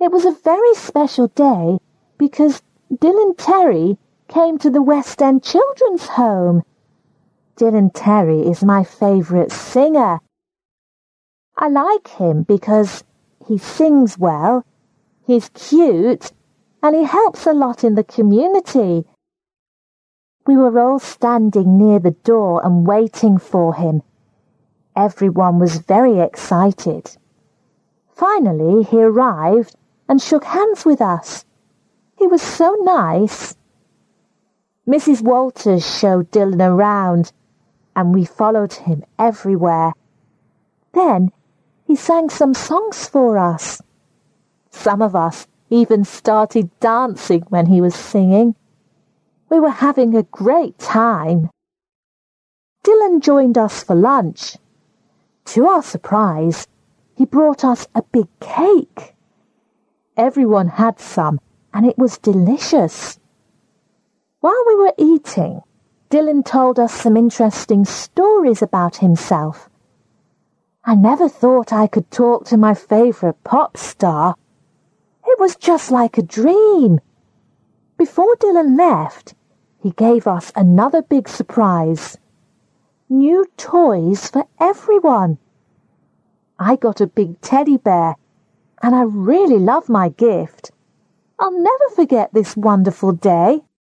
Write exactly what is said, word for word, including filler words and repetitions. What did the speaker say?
It was a very special day because Dylan Terry came to the West End Children's Home. Dylan Terry is my favourite singer. I like him because he sings well, he's cute, and he helps a lot in the community. We were all standing near the door and waiting for him. Everyone was very excited. Finally, he arrived and shook hands with us. He was so nice. Missus Walters showed Dylan around, and we followed him everywhere. Then he sang some songs for us. Some of us even started dancing when he was singing. We were having a great time. Dylan joined us for lunch. To our surprise, he brought us a big cake. Everyone had some, and it was delicious. While we were eating, Dylan told us some interesting stories about himself. I never thought I could talk to my favourite pop star. It was just like a dream. Before Dylan left, he gave us another big surprise. New toys for everyone. I got a big teddy bear, and I really love my gift. I'll never forget this wonderful day.